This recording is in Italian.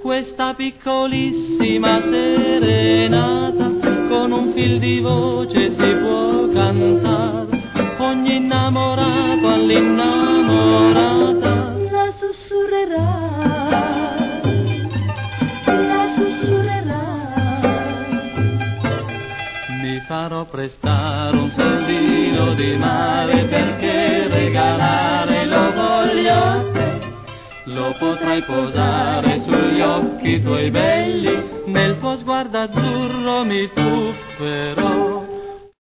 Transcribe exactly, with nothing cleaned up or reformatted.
questa piccolissima serenata, con un fil di voce si può cantare, ogni innamorato all'innamorata la sussurrerà, la sussurrerà. Mi farò prestare un soldino di mare, perché regalare lo voglio a te. Lo potrai posare sugli occhi tuoi belli, nel tuo sguardo azzurro mi tufferò.